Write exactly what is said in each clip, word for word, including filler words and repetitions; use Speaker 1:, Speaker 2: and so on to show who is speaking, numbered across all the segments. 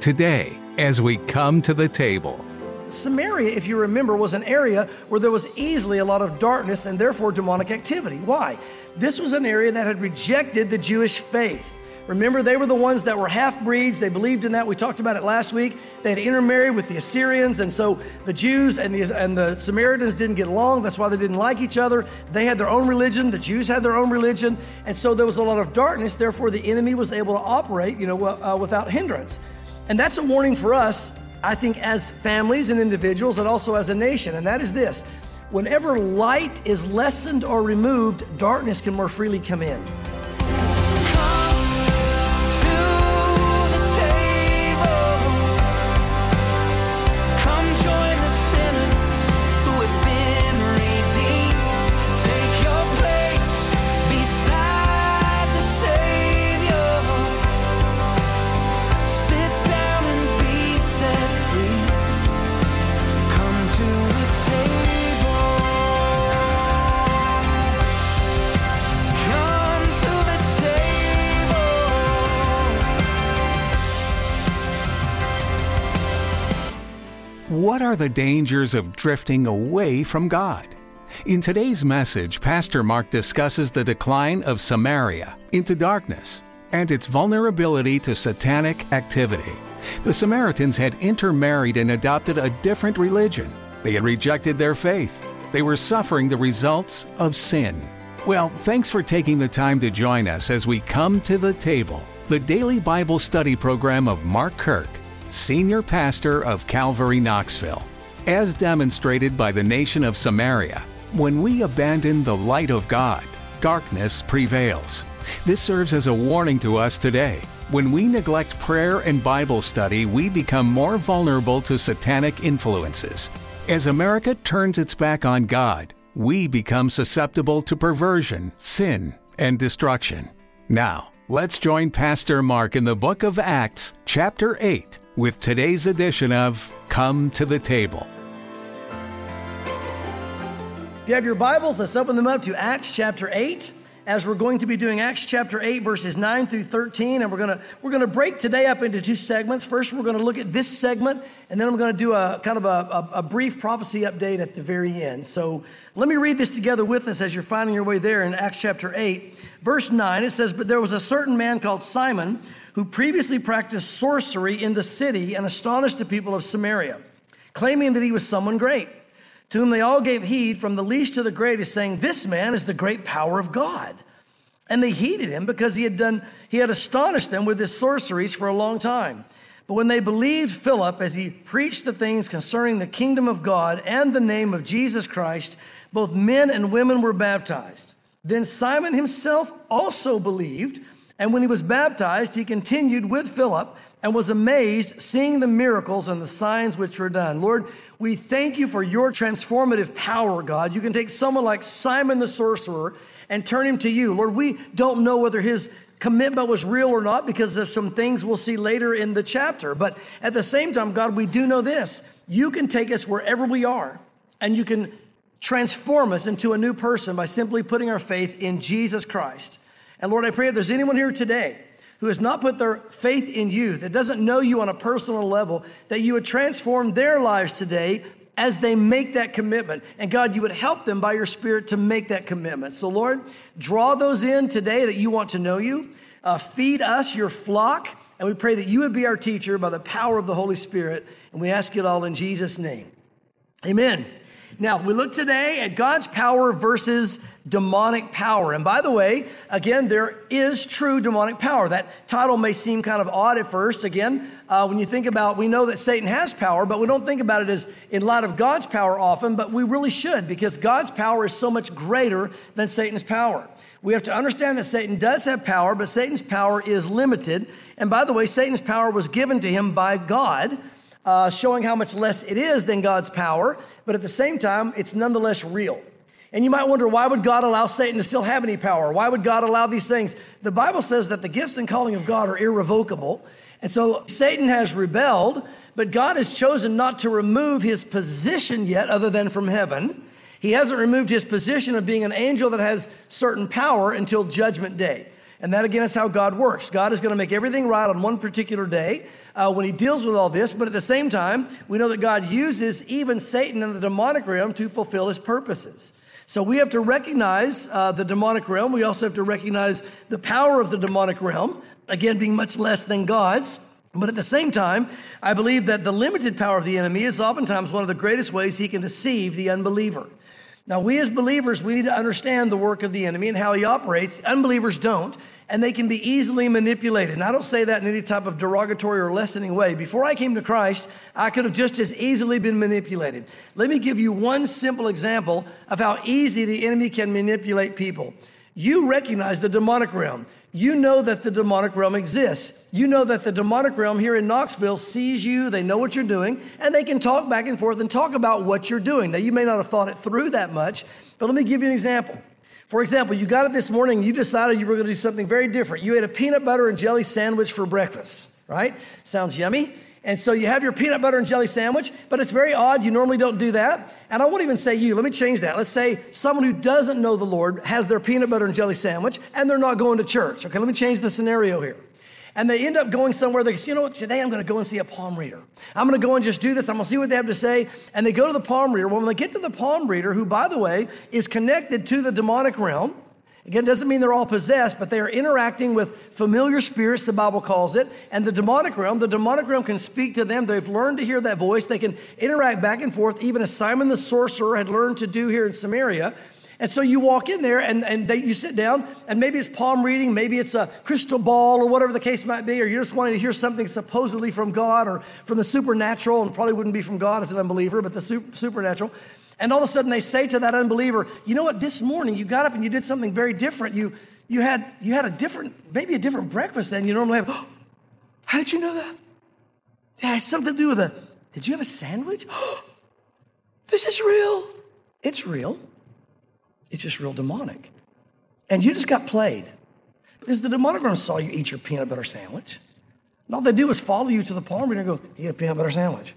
Speaker 1: today as we come to the table.
Speaker 2: Samaria, if you remember, was an area where there was easily a lot of darkness and therefore demonic activity. Why? This was an area that had rejected the Jewish faith. Remember, they were the ones that were half-breeds. They believed in that. We talked about it last week. They had intermarried with the Assyrians, and so the Jews and the, and the Samaritans didn't get along. That's why they didn't like each other. They had their own religion. The Jews had their own religion, and so there was a lot of darkness. Therefore, the enemy was able to operate, you know, uh, without hindrance. And that's a warning for us, I think, as families and individuals, and also as a nation, and that is this. Whenever light is lessened or removed, darkness can more freely come in.
Speaker 1: What are the dangers of drifting away from God? In today's message, Pastor Mark discusses the decline of Samaria into darkness and its vulnerability to satanic activity. The Samaritans had intermarried and adopted a different religion. They had rejected their faith. They were suffering the results of sin. Well, thanks for taking the time to join us as we come to the table, the daily Bible study program of Mark Kirk, Senior Pastor of Calvary Knoxville. As demonstrated by the nation of Samaria, when we abandon the light of God, darkness prevails. This serves as a warning to us today. When we neglect prayer and Bible study, we become more vulnerable to satanic influences. As America turns its back on God, we become susceptible to perversion, sin, and destruction. Now, let's join Pastor Mark in the book of Acts, chapter eight, with today's edition of Come to the Table.
Speaker 2: If you have your Bibles, let's open them up to Acts chapter eight, as we're going to be doing Acts chapter eight, verses nine through thirteen, and we're going to we're going to break today up into two segments. First, we're going to look at this segment, and then I'm going to do a kind of a, a, a brief prophecy update at the very end. So let me read this together with us as you're finding your way there in Acts chapter eight. Verse nine, it says, "But there was a certain man called Simon, who previously practiced sorcery in the city and astonished the people of Samaria, claiming that he was someone great, to whom they all gave heed from the least to the greatest, saying, 'This man is the great power of God.' And they heeded him because he had done, he had astonished them with his sorceries for a long time. But when they believed Philip as he preached the things concerning the kingdom of God and the name of Jesus Christ, both men and women were baptized. Then Simon himself also believed, and when he was baptized, he continued with Philip and was amazed, seeing the miracles and the signs which were done." Lord, we thank you for your transformative power, God. You can take someone like Simon the sorcerer and turn him to you. Lord, we don't know whether his commitment was real or not because of some things we'll see later in the chapter. But at the same time, God, we do know this. You can take us wherever we are, and you can transform us into a new person by simply putting our faith in Jesus Christ. And Lord, I pray if there's anyone here today who has not put their faith in you, that doesn't know you on a personal level, that you would transform their lives today as they make that commitment. And God, you would help them by your Spirit to make that commitment. So Lord, draw those in today that you want to know you. Uh, feed us your flock. And we pray that you would be our teacher by the power of the Holy Spirit. And we ask it all in Jesus' name. Amen. Now, we look today at God's power versus demonic power. And by the way, again, there is true demonic power. That title may seem kind of odd at first. Again, uh, when you think about, we know that Satan has power, but we don't think about it as in light of God's power often, but we really should, because God's power is so much greater than Satan's power. We have to understand that Satan does have power, but Satan's power is limited. And by the way, Satan's power was given to him by God, Uh, showing how much less it is than God's power, but at the same time, it's nonetheless real. And you might wonder, why would God allow Satan to still have any power? Why would God allow these things? The Bible says that the gifts and calling of God are irrevocable. And so Satan has rebelled, but God has chosen not to remove his position yet other than from heaven. He hasn't removed his position of being an angel that has certain power until judgment day. And that, again, is how God works. God is going to make everything right on one particular day uh, when he deals with all this. But at the same time, we know that God uses even Satan in the demonic realm to fulfill his purposes. So we have to recognize uh, the demonic realm. We also have to recognize the power of the demonic realm, again, being much less than God's. But at the same time, I believe that the limited power of the enemy is oftentimes one of the greatest ways he can deceive the unbeliever. Now, we as believers, we need to understand the work of the enemy and how he operates. Unbelievers don't, and they can be easily manipulated. And I don't say that in any type of derogatory or lessening way. Before I came to Christ, I could have just as easily been manipulated. Let me give you one simple example of how easy the enemy can manipulate people. You recognize the demonic realm. You know that the demonic realm exists. You know that the demonic realm here in Knoxville sees you, they know what you're doing, and they can talk back and forth and talk about what you're doing. Now, you may not have thought it through that much, but let me give you an example. For example, you got up this morning, you decided you were going to do something very different. You ate a peanut butter and jelly sandwich for breakfast, right? Sounds yummy. And so you have your peanut butter and jelly sandwich, but it's very odd. You normally don't do that. And I won't even say you. Let me change that. Let's say someone who doesn't know the Lord has their peanut butter and jelly sandwich, and they're not going to church. Okay, let me change the scenario here. And they end up going somewhere. They say, you know what, today I'm going to go and see a palm reader. I'm going to go and just do this. I'm going to see what they have to say. And they go to the palm reader. Well, when they get to the palm reader, who, by the way, is connected to the demonic realm, again, doesn't mean they're all possessed, but they are interacting with familiar spirits, the Bible calls it, and the demonic realm. The demonic realm can speak to them. They've learned to hear that voice. They can interact back and forth, even as Simon the sorcerer had learned to do here in Samaria. And so you walk in there and, and they, you sit down, and maybe it's palm reading, maybe it's a crystal ball or whatever the case might be, or you're just wanting to hear something supposedly from God or from the supernatural, and probably wouldn't be from God as an unbeliever, but the super, supernatural. And all of a sudden they say to that unbeliever, you know what, this morning you got up and you did something very different. You you had you had a different, maybe a different breakfast than you normally have. Oh, how did you know that? It has something to do with a, did you have a sandwich? Oh, this is real. It's real. It's just real demonic. And you just got played. Because the demonic realm saw you eat your peanut butter sandwich. And all they do is follow you to the palm reader and go, eat a peanut butter sandwich.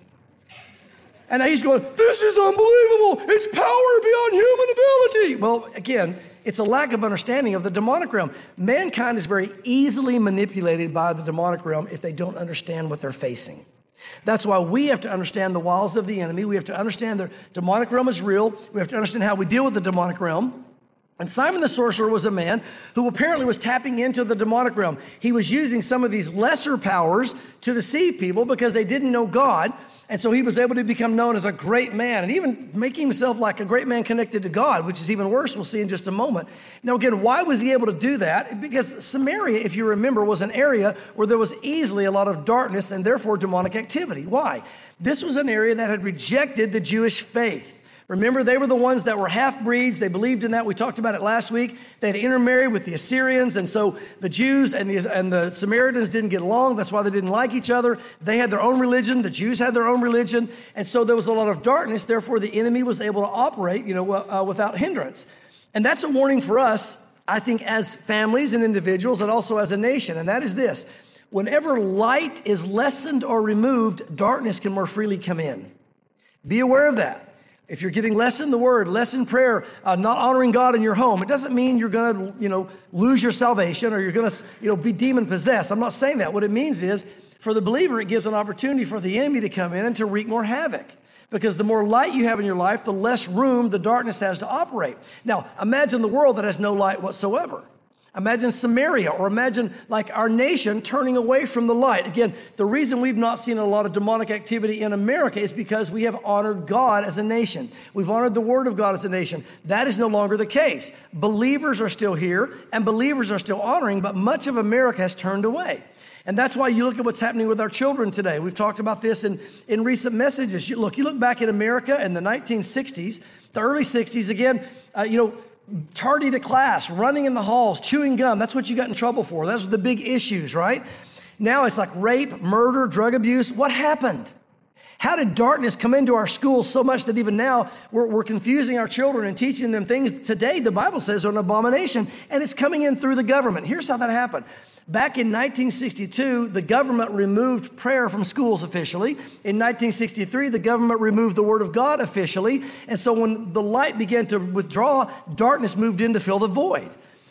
Speaker 2: And now he's going, this is unbelievable. It's power beyond human ability. Well, again, it's a lack of understanding of the demonic realm. Mankind is very easily manipulated by the demonic realm if they don't understand what they're facing. That's why we have to understand the wiles of the enemy. We have to understand the demonic realm is real. We have to understand how we deal with the demonic realm. And Simon the sorcerer was a man who apparently was tapping into the demonic realm. He was using some of these lesser powers to deceive people because they didn't know God. And so he was able to become known as a great man and even making himself like a great man connected to God, which is even worse. We'll see in just a moment. Now, again, why was he able to do that? Because Samaria, if you remember, was an area where there was easily a lot of darkness and therefore demonic activity. Why? This was an area that had rejected the Jewish faith. Remember, they were the ones that were half-breeds. They believed in that. We talked about it last week. They had intermarried with the Assyrians, and so the Jews and the, and the Samaritans didn't get along. That's why they didn't like each other. They had their own religion. The Jews had their own religion, and so there was a lot of darkness. Therefore, the enemy was able to operate, you know, uh, without hindrance. And that's a warning for us, I think, as families and individuals and also as a nation, and that is this. Whenever light is lessened or removed, darkness can more freely come in. Be aware of that. If you're getting less in the word, less in prayer, uh, not honoring God in your home, it doesn't mean you're going to, you know, lose your salvation or you're going to, you know, be demon possessed. I'm not saying that. What it means is for the believer, it gives an opportunity for the enemy to come in and to wreak more havoc. Because the more light you have in your life, the less room the darkness has to operate. Now, imagine the world that has no light whatsoever. Imagine Samaria, or imagine like our nation turning away from the light. Again, the reason we've not seen a lot of demonic activity in America is because we have honored God as a nation. We've honored the word of God as a nation. That is no longer the case. Believers are still here and believers are still honoring, but much of America has turned away. And that's why you look at what's happening with our children today. We've talked about this in, in recent messages. You, look, you look back at America in the nineteen sixties, the early sixties, again, uh, you know, tardy to class, running in the halls, chewing gum. That's what you got in trouble for. Those were the big issues, right? Now it's like rape, murder, drug abuse. What happened? How did darkness come into our schools so much that even now we're, we're confusing our children and teaching them things today the Bible says are an abomination, and it's coming in through the government. Here's how that happened. Back in nineteen sixty-two, the government removed prayer from schools officially. In nineteen sixty-three, the government removed the Word of God officially. And so when the light began to withdraw, darkness moved in to fill the void.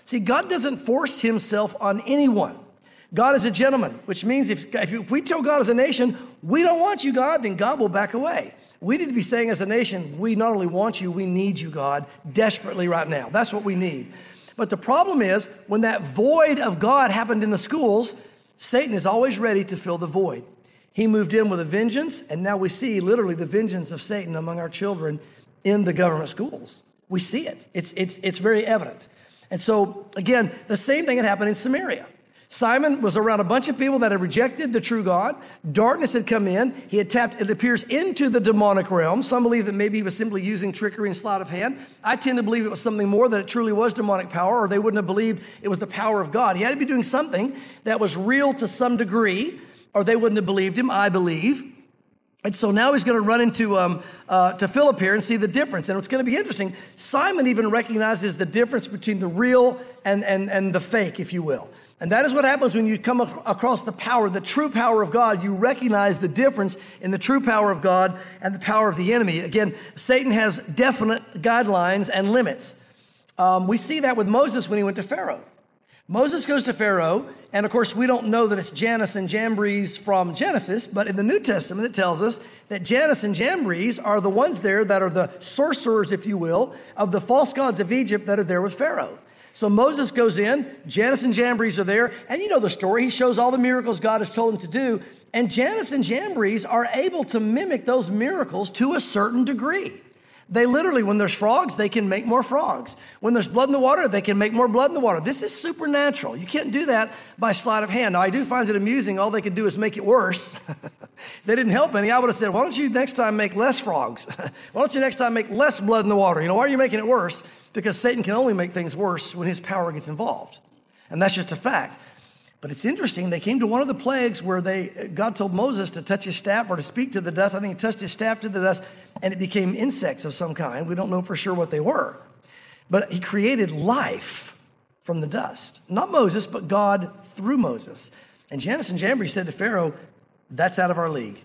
Speaker 2: See, God doesn't force himself on anyone. God is a gentleman, which means if, if we tell God as a nation, we don't want you, God, then God will back away. We need to be saying as a nation, we not only want you, we need you, God, desperately right now. That's what we need. But the problem is, when that void of God happened in the schools, Satan is always ready to fill the void. He moved in with a vengeance, and now we see literally the vengeance of Satan among our children in the government schools. We see it. It's, it's, it's very evident. And so, again, the same thing had happened in Samaria. Simon was around a bunch of people that had rejected the true God. Darkness had come in. He had tapped, it appears, into the demonic realm. Some believe that maybe he was simply using trickery and sleight of hand. I tend to believe it was something more, that it truly was demonic power, or they wouldn't have believed it was the power of God. He had to be doing something that was real to some degree, or they wouldn't have believed him, I believe. And so now he's going to run into um, uh, to Philip here and see the difference. And it's going to be interesting. Simon even recognizes the difference between the real and, and, and the fake, if you will. And that is what happens when you come ac- across the power, the true power of God. You recognize the difference in the true power of God and the power of the enemy. Again, Satan has definite guidelines and limits. Um, we see that with Moses when he went to Pharaoh. Moses goes to Pharaoh, and of course, we don't know that it's Jannes and Jambres from Genesis, but in the New Testament, it tells us that Jannes and Jambres are the ones there that are the sorcerers, if you will, of the false gods of Egypt that are there with Pharaoh. So Moses goes in, Jannes and Jambres are there, and you know the story. He shows all the miracles God has told him to do, and Jannes and Jambres are able to mimic those miracles to a certain degree. They literally, when there's frogs, they can make more frogs. When there's blood in the water, they can make more blood in the water. This is supernatural. You can't do that by sleight of hand. Now, I do find it amusing. All they can do is make it worse. They didn't help any. I would have said, why don't you next time make less frogs? Why don't you next time make less blood in the water? You know, why are you making it worse? Because Satan can only make things worse when his power gets involved. And that's just a fact. But it's interesting, they came to one of the plagues where they God told Moses to touch his staff or to speak to the dust. I think he touched his staff to the dust, and it became insects of some kind. We don't know for sure what they were. But he created life from the dust. Not Moses, but God through Moses. And Jannes and Jambres said to Pharaoh, that's out of our league.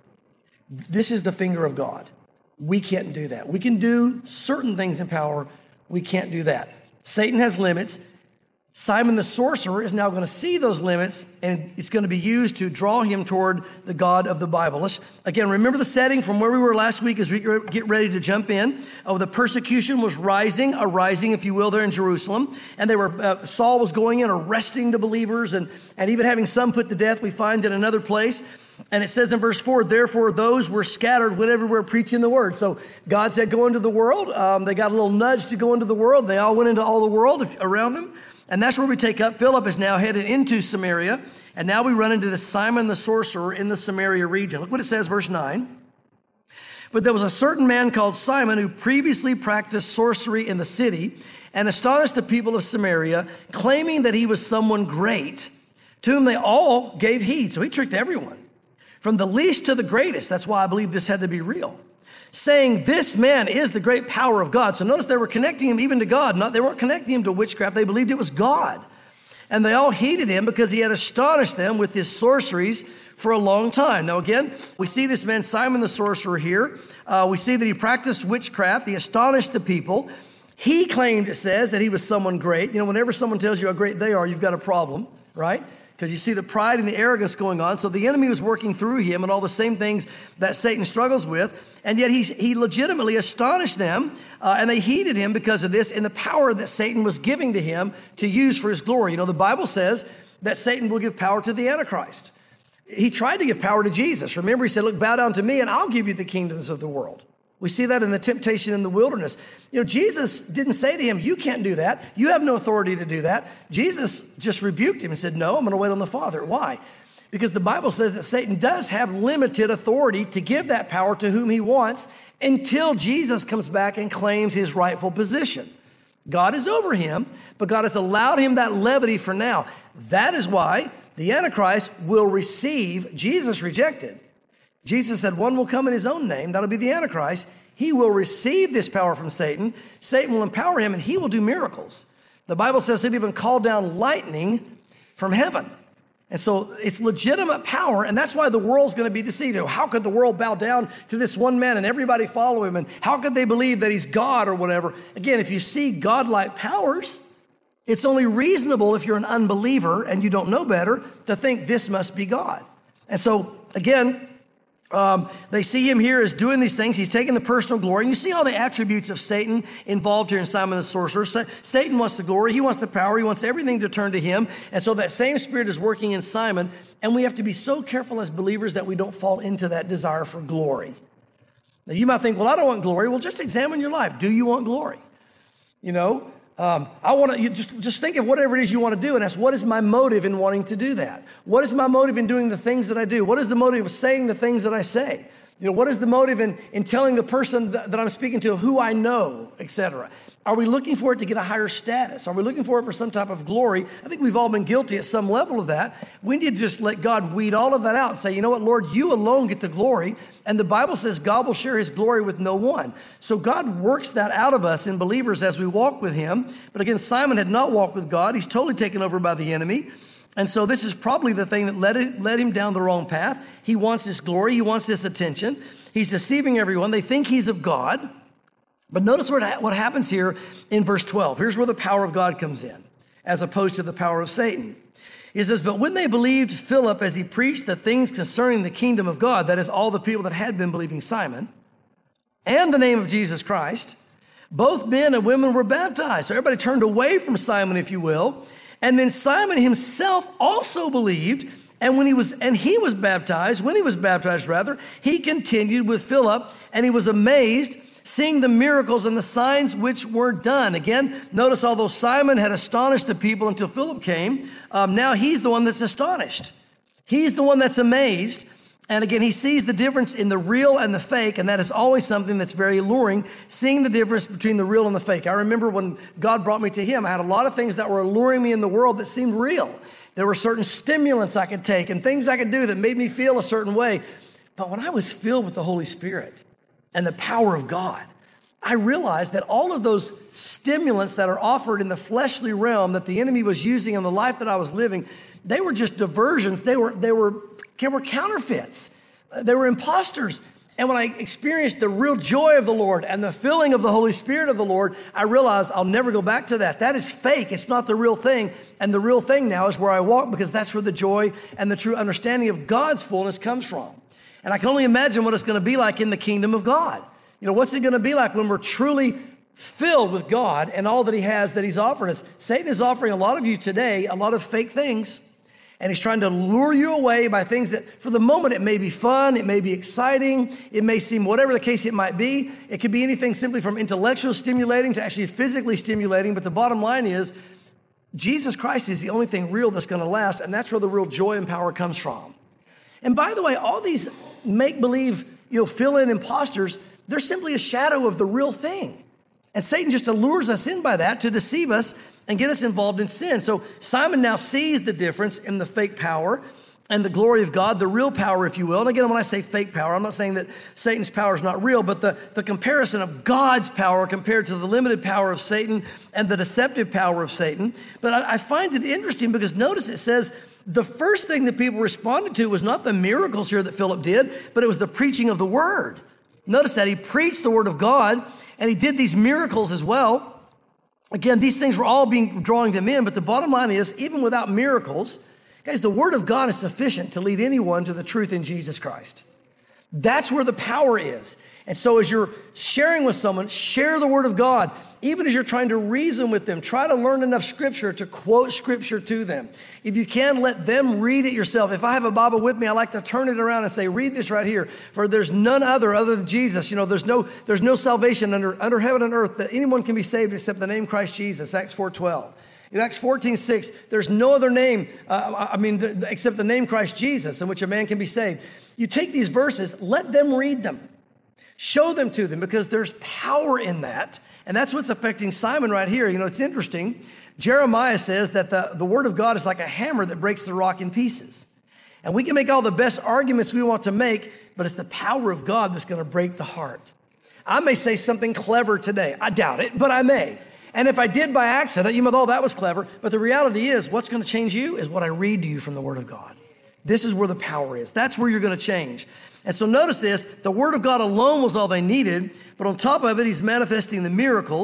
Speaker 2: This is the finger of God. We can't do that. We can do certain things in power. We can't do that. Satan has limits. Simon the sorcerer is now going to see those limits, and it's going to be used to draw him toward the God of the Bible. Let's, again, remember the setting from where we were last week as we get ready to jump in. Oh, the persecution was rising, a rising, if you will, there in Jerusalem. And they were uh, Saul was going in, arresting the believers, and, and even having some put to death, we find in another place. And it says in verse four, therefore those were scattered, went everywhere preaching the word. So God said, go into the world. Um, they got a little nudge to go into the world. They all went into all the world around them. And that's where we take up. Philip is now headed into Samaria. And now we run into this Simon the sorcerer in the Samaria region. Look what it says, verse nine. But there was a certain man called Simon who previously practiced sorcery in the city and astonished the people of Samaria, claiming that he was someone great, to whom they all gave heed. So he tricked everyone, from the least to the greatest. That's why I believe this had to be real. Saying this man is the great power of God. So notice they were connecting him even to God. Not, they weren't connecting him to witchcraft. They believed it was God. And they all heeded him because he had astonished them with his sorceries for a long time. Now again, we see this man Simon the sorcerer here. Uh, we see that he practiced witchcraft. He astonished the people. He claimed, it says, that he was someone great. You know, whenever someone tells you how great they are, you've got a problem, right? Because you see the pride and the arrogance going on. So the enemy was working through him and all the same things that Satan struggles with. And yet he, he legitimately astonished them, uh, and they heeded him because of this and the power that Satan was giving to him to use for his glory. You know, the Bible says that Satan will give power to the Antichrist. He tried to give power to Jesus. Remember, he said, look, bow down to me and I'll give you the kingdoms of the world. We see that in the temptation in the wilderness. You know, Jesus didn't say to him, you can't do that. You have no authority to do that. Jesus just rebuked him and said, no, I'm going to wait on the Father. Why? Because the Bible says that Satan does have limited authority to give that power to whom he wants until Jesus comes back and claims his rightful position. God is over him, but God has allowed him that levity for now. That is why the Antichrist will receive, Jesus rejected. Jesus said one will come in his own name, that'll be the Antichrist. He will receive this power from Satan. Satan will empower him and he will do miracles. The Bible says he'll even call down lightning from heaven. And so it's legitimate power, and that's why the world's going to be deceived. How could the world bow down to this one man and everybody follow him? And how could they believe that he's God or whatever? Again, if you see godlike powers, It's only reasonable if you're an unbeliever and you don't know better to think this must be God. And so, again, um, they see him here as doing these things. He's taking the personal glory. And you see all the attributes of Satan involved here in Simon the sorcerer. Sa- Satan wants the glory. He wants the power. He wants everything to turn to him. And so that same spirit is working in Simon. And we have to be so careful as believers that we don't fall into that desire for glory. Now, you might think, well, I don't want glory. Well, just examine your life. Do you want glory? You know, um, I want to, you just, just think of whatever it is you want to do and ask, what is my motive in wanting to do that? What is my motive in doing the things that I do? What is the motive of saying the things that I say? You know, what is the motive in, in telling the person that, that I'm speaking to who I know, et cetera? Are we looking for it to get a higher status? Are we looking for it for some type of glory? I think we've all been guilty at some level of that. We need to just let God weed all of that out and say, you know what, Lord, you alone get the glory. And the Bible says God will share his glory with no one. So God works that out of us in believers as we walk with him. But again, Simon had not walked with God. He's totally taken over by the enemy. And so this is probably the thing that led, it, led him down the wrong path. He wants this glory. He wants this attention. He's deceiving everyone. They think he's of God. But notice what, what happens here in verse twelve. Here's where the power of God comes in, as opposed to the power of Satan. He says, but when they believed Philip as he preached the things concerning the kingdom of God, that is all the people that had been believing Simon, and the name of Jesus Christ, both men and women were baptized. So everybody turned away from Simon, if you will. And then Simon himself also believed, and when he was and he was baptized, when he was baptized rather, he continued with Philip, and he was amazed, seeing the miracles and the signs which were done. Again, notice although Simon had astonished the people until Philip came, um, now he's the one that's astonished. He's the one that's amazed. And again, he sees the difference in the real and the fake, and that is always something that's very alluring, seeing the difference between the real and the fake. I remember when God brought me to him, I had a lot of things that were alluring me in the world that seemed real. There were certain stimulants I could take and things I could do that made me feel a certain way. But when I was filled with the Holy Spirit and the power of God, I realized that all of those stimulants that are offered in the fleshly realm that the enemy was using in the life that I was living, they were just diversions. They were, they were, they were counterfeits. They were imposters. And when I experienced the real joy of the Lord and the filling of the Holy Spirit of the Lord, I realized I'll never go back to that. That is fake. It's not the real thing. And the real thing now is where I walk, because that's where the joy and the true understanding of God's fullness comes from. And I can only imagine what it's going to be like in the kingdom of God. You know, what's it going to be like when we're truly filled with God and all that he has that he's offered us? Satan is offering a lot of you today a lot of fake things, and he's trying to lure you away by things that for the moment it may be fun, it may be exciting, it may seem whatever the case it might be. It could be anything simply from intellectual stimulating to actually physically stimulating, but the bottom line is Jesus Christ is the only thing real that's going to last, and that's where the real joy and power comes from. And by the way, all these make-believe, you know, fill-in imposters, they're simply a shadow of the real thing. And Satan just allures us in by that to deceive us and get us involved in sin. So Simon now sees the difference in the fake power and the glory of God, the real power, if you will. And again, when I say fake power, I'm not saying that Satan's power is not real, but the, the comparison of God's power compared to the limited power of Satan and the deceptive power of Satan. But I, I find it interesting because notice it says, the first thing that people responded to was not the miracles here that Philip did, but it was the preaching of the word. Notice that he preached the word of God, and he did these miracles as well. Again, these things were all being drawing them in, but the bottom line is, even without miracles, guys, the word of God is sufficient to lead anyone to the truth in Jesus Christ. That's where the power is. And so as you're sharing with someone, share the word of God. Even as you're trying to reason with them, try to learn enough scripture to quote scripture to them. If you can, let them read it yourself. If I have a Bible with me, I like to turn it around and say, read this right here. For there's none other other than Jesus. You know, there's no there's no salvation under, under heaven and earth that anyone can be saved except the name Christ Jesus, Acts four twelve. In Acts fourteen six, there's no other name, uh, I mean, th- except the name Christ Jesus in which a man can be saved. You take these verses, let them read them. Show them to them, because there's power in that. And that's what's affecting Simon right here. You know, it's interesting. Jeremiah says that the, the word of God is like a hammer that breaks the rock in pieces. And we can make all the best arguments we want to make, but it's the power of God that's going to break the heart. I may say something clever today. I doubt it, but I may. And if I did by accident, you might, oh, that was clever. But the reality is, what's going to change you is what I read to you from the word of God. This is where the power is. That's where you're going to change. And so notice this, the word of God alone was all they needed, but on top of it, he's manifesting the miracles.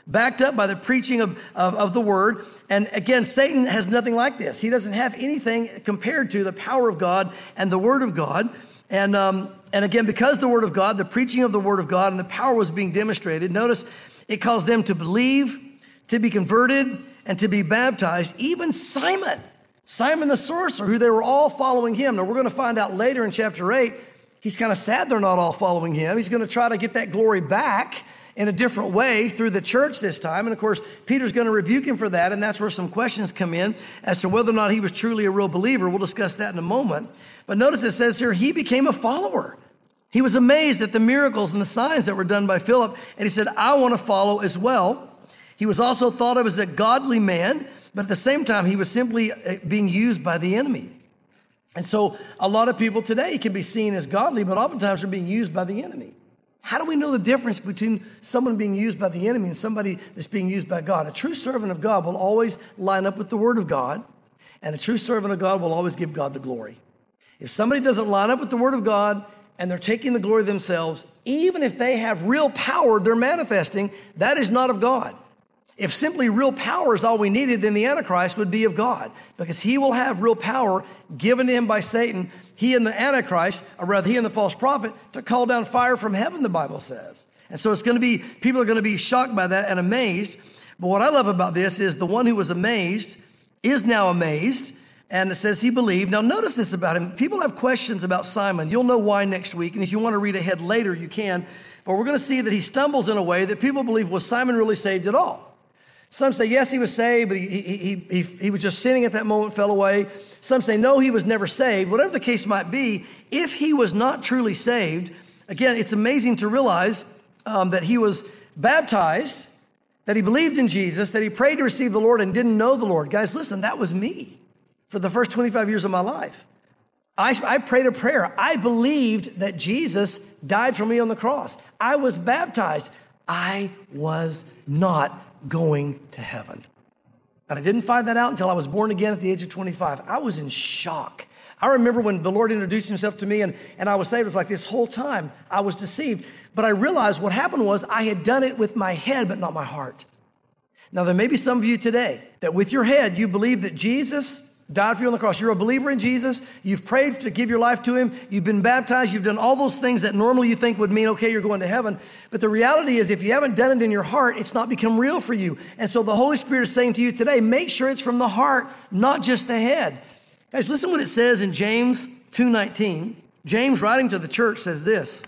Speaker 2: backed up by the preaching of, of, of the word. And again, Satan has nothing like this. He doesn't have anything compared to the power of God and the word of God. And, um, and again, because the word of God, the preaching of the word of God and the power was being demonstrated, notice it caused them to believe, to be converted, and to be baptized. Even Simon, Simon the sorcerer, who they were all following him. Now, we're going to find out later in chapter eight, he's kind of sad they're not all following him. He's going to try to get that glory back in a different way through the church this time. And of course, Peter's going to rebuke him for that. And that's where some questions come in as to whether or not he was truly a real believer. We'll discuss that in a moment. But notice it says here, he became a follower. He was amazed at the miracles and the signs that were done by Philip. And he said, I want to follow as well. He was also thought of as a godly man, but at the same time, he was simply being used by the enemy. And so a lot of people today can be seen as godly, but oftentimes are being used by the enemy. How do we know the difference between someone being used by the enemy and somebody that's being used by God? A true servant of God will always line up with the word of God, and a true servant of God will always give God the glory. If somebody doesn't line up with the word of God and they're taking the glory themselves, even if they have real power they're manifesting, that is not of God. If simply real power is all we needed, then the Antichrist would be of God, because he will have real power given to him by Satan, he and the Antichrist, or rather he and the false prophet, to call down fire from heaven, the Bible says. And so it's going to be, people are going to be shocked by that and amazed. But what I love about this is the one who was amazed is now amazed, and it says he believed. Now notice this about him. People have questions about Simon. You'll know why next week, and if you want to read ahead later, you can. But we're going to see that he stumbles in a way that people believe, was Simon really saved at all? Some say, yes, he was saved, but he, he, he, he was just sinning at that moment, fell away. Some say, no, he was never saved. Whatever the case might be, if he was not truly saved, again, it's amazing to realize um, that he was baptized, that he believed in Jesus, that he prayed to receive the Lord and didn't know the Lord. Guys, listen, that was me for the first twenty-five years of my life. I, I prayed a prayer. I believed that Jesus died for me on the cross. I was baptized. I was not going to heaven. And I didn't find that out until I was born again at the age of twenty-five. I was in shock. I remember when the Lord introduced himself to me and, and I was saved, it was like this whole time I was deceived. But I realized what happened was I had done it with my head, but not my heart. Now, there may be some of you today that with your head, you believe that Jesus died for you on the cross. You're a believer in Jesus. You've prayed to give your life to him. You've been baptized. You've done all those things that normally you think would mean, okay, you're going to heaven. But the reality is, if you haven't done it in your heart, it's not become real for you. And so the Holy Spirit is saying to you today, make sure it's from the heart, not just the head. Guys, listen what it says in James two nineteen. James, writing to the church, says this: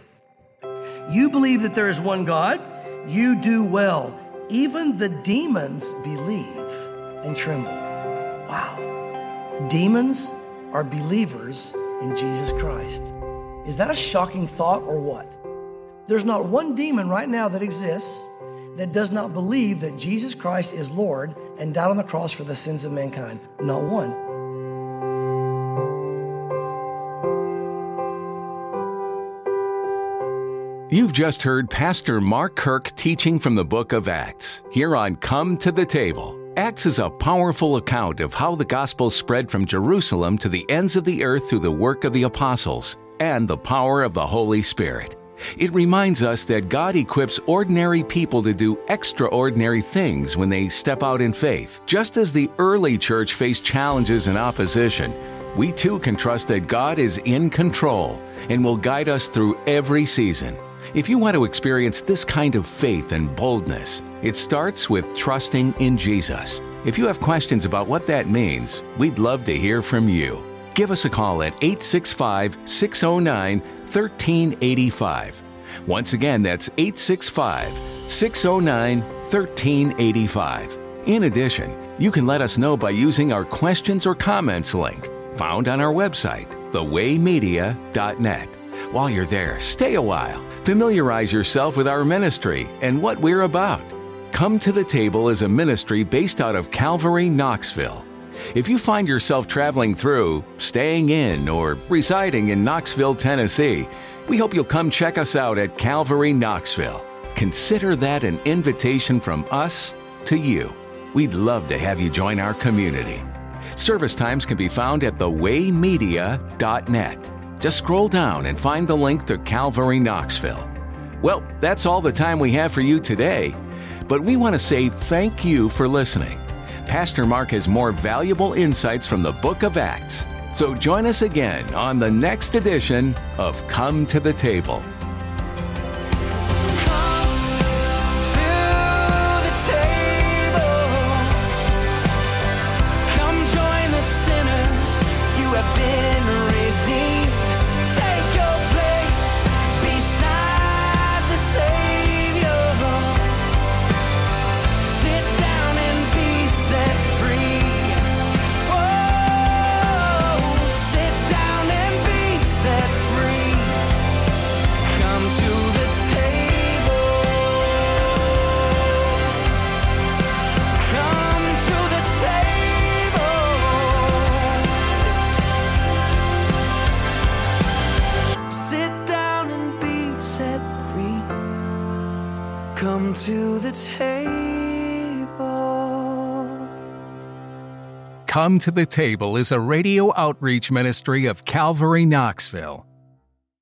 Speaker 2: you believe that there is one God. You do well. Even the demons believe and tremble. Wow. Demons are believers in Jesus Christ. Is that a shocking thought or what? There's not one demon right now that exists that does not believe that Jesus Christ is Lord and died on the cross for the sins of mankind. Not one.
Speaker 1: You've just heard Pastor Mark Kirk teaching from the book of Acts, here on Come to the Table. Acts is a powerful account of how the gospel spread from Jerusalem to the ends of the earth through the work of the apostles and the power of the Holy Spirit. It reminds us that God equips ordinary people to do extraordinary things when they step out in faith. Just as the early church faced challenges and opposition, we too can trust that God is in control and will guide us through every season. If you want to experience this kind of faith and boldness, it starts with trusting in Jesus. If you have questions about what that means, we'd love to hear from you. Give us a call at eight six five, six oh nine, one three eight five. Once again, that's eight six five, six oh nine, one three eight five. In addition, you can let us know by using our questions or comments link found on our website, the way media dot net. While you're there, stay a while. Familiarize yourself with our ministry and what we're about. Come to the Table is a ministry based out of Calvary, Knoxville. If you find yourself traveling through, staying in, or residing in Knoxville, Tennessee, we hope you'll come check us out at Calvary, Knoxville. Consider that an invitation from us to you. We'd love to have you join our community. Service times can be found at the way media dot net. Just scroll down and find the link to Calvary Knoxville. Well, that's all the time we have for you today. but we want to say thank you for listening. Pastor Mark has more valuable insights from the book of Acts. So join us again on the next edition of Come to the Table.
Speaker 3: Come to the table.
Speaker 1: Come to the Table is a radio outreach ministry of Calvary Knoxville.